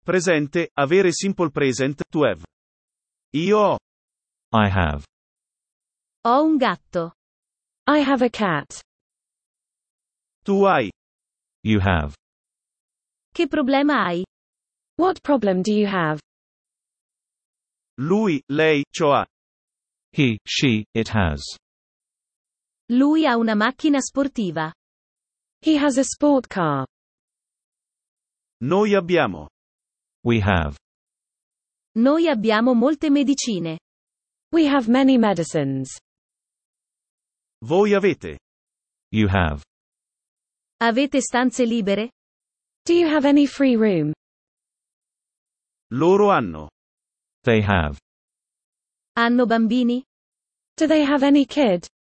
Presente, avere simple present, to have. Io ho. I have. Ho un gatto. I have a cat. Tu hai. You have. Che problema hai? What problem do you have? Lui, lei, ciò ha. He, she, it has. Lui ha una macchina sportiva. He has a sport car. Noi abbiamo. We have. Noi abbiamo molte medicine. We have many medicines. Voi avete. You have. Avete stanze libere? Do you have any free room? Loro hanno. They have. Hanno bambini? Do they have any kid?